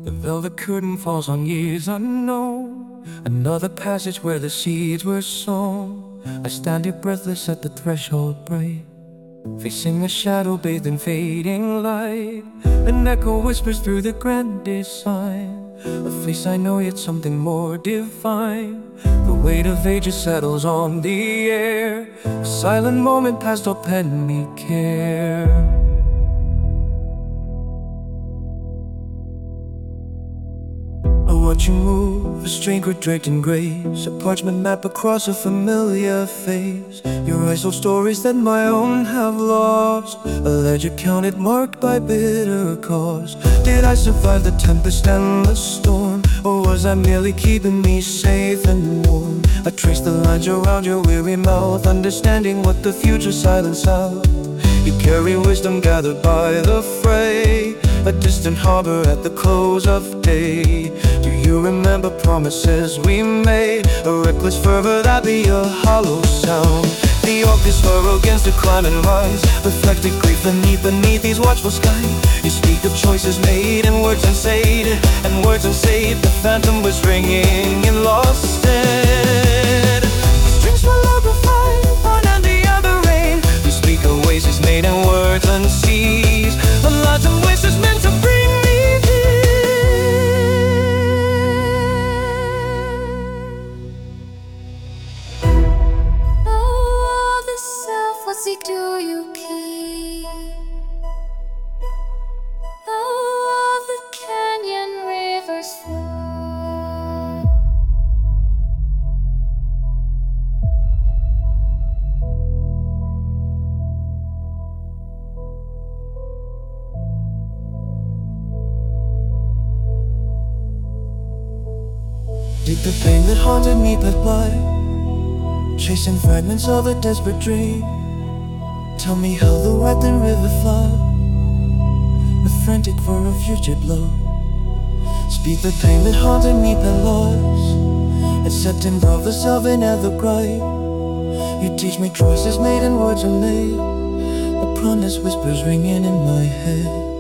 The velvet curtain falls on years unknown, another passage where the seeds were sown. I stand here breathless at the threshold bright, facing a shadow bathed in fading light. An echo whispers through the grand design, a face I know yet something more divine. The weight of ages settles on the air, a silent moment past all pen me care. I watch you move, a stranger draped in grace, a parchment map across a familiar face. Your eyes hold stories that my own have lost, a ledger counted marked by bitter cause. Did I survive the tempest and the storm, or was I merely keeping me safe and warm? I trace the lines around your weary mouth, understanding what the future silence out. You carry wisdom gathered by the fray, a distant harbor at the close of day. Do you remember promises we made? A reckless fervor that be a hollow sound. The obvious furrow against the climbing rise, reflected grief beneath these watchful skies. You speak of choices made and words unsayed, the phantom was ringing in lost dead. Strings were lubrified, one and the other rain. You speak of ways is made and words unseized, a lot of wishes meant to bring me here. Oh, the self, what seek do you keep? Oh, the canyon rivers flow. Did the pain that haunted me but lie, chasing fragments of a desperate dream? Tell me how the wetland river flowed, with frantic for a future blow. Speak the pain that haunted me but lost, accepting both the self and the bright. You teach me choices made and words are made, the promise whispers ringing in my head.